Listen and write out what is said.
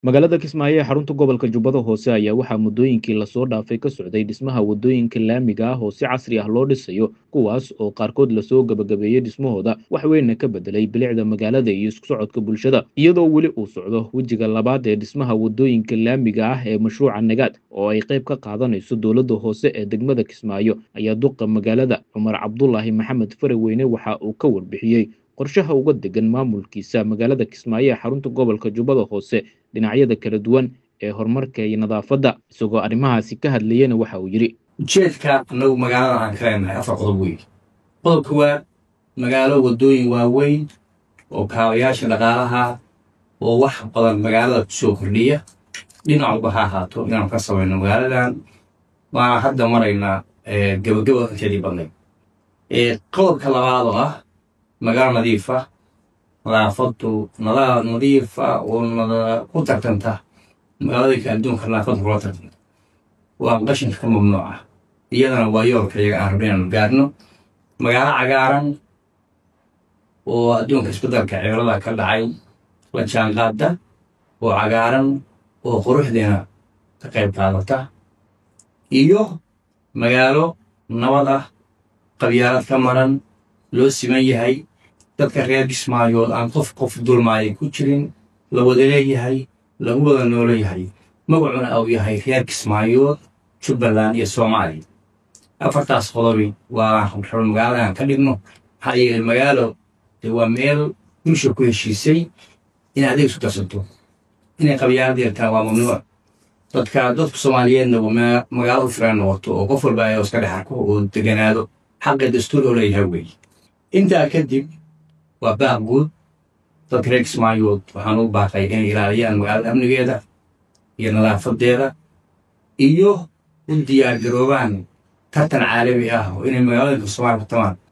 Magaalada Kismaayo ee xarunta gobolka Jubbada Hoose ayaa waxaa muddooyinkii la soo dhaafay ka socday dhismaha waddooyinka laamiga ah oo si casri ah loo dhisayo, kuwaas oo qaarkood lasoo gabagabeeyey dhismahooda, wax weynna ka bedelay bilicda magaalada iyo isku socodka bulshada. Iyadoo weli uu socdo wejiga labaad ee dhismaha waddooyinka laamiga ah ee mashruuca Nagaad, oo ay qayb ka qaadanayso dowladda hoose ee degmada Kismaayo, ayaa duqa magaalada Cumar Cabdulaahi Maxamed Fareweyne waxa uu ka warbixiyey qorshaha uga degan maamulkiisa magaalada Kismaayo ee xarunta gobolka Jubbada Hoose dhinacyada kala duwan ee horumarka iyo nadaafadda. Isagoo arrimahaasi ka hadlayana waxa uu yidhi: ujeedka annagu magaalada aan ka leenahay afar qodob weyn. Qodobka waa magaalo waddooyin waaweyn oo kaabayaasha dhaqaalaha oo wax badan magaalada ku soo kordhiya, dhinac walba ha ahaato inaan ka samayno magaaladan. Waan hadda maraynaa gabagabada inteedii badnayd. Qodobka labaad oo ah magaalo nadiif ah, nadaafadu nadiif ah oo ku tartanta magaalooyinka adduunka nadaafadda kula tartanta, waa qashinka ka mamnuuca. iyadana waa yoolka iyaga aan rabno inaan gaarno magaalo cagaaran oo adduunka isbedelka cimilada ka dhacay la jaanqaada, oo cagaaran oo quruxdeena ka qayb qaadata, iyo magaalo nabad ah, qabyaalad ka maran, loo siman yahay, dadka reer Kismaayo aan qof dulmaayo ku jirin, la wada leeyahay, lagu wada nooleeyahay, magacuna uu yahay reer Kismaayo, Jubbaland iyo Soomaaliya. afartaas qodobi waa xubin magaaladan ka dhigno. maxaa yeelay magaalo waa meel bulsho ku heshiisay in adeeg isu darsanto, inay qabyaalad yeeltaan waa mamnuuc. dadka Soomaaliyeedna waa magaalo filan noqoto oo qof walba ay iska dhex arko oo deganaado, xaqi dastuur oo leeyahay weeye. intaa kadib waa baaq guud. dadka reer Kismaayo waxaan u baaqay inay ilaaliyaan magaalada amnigeeda iyo nadaafadeeda, iyo u diyaar garoobaan tartan caalami ah oo inay magaalooyinka Soomaaliya ku tamaan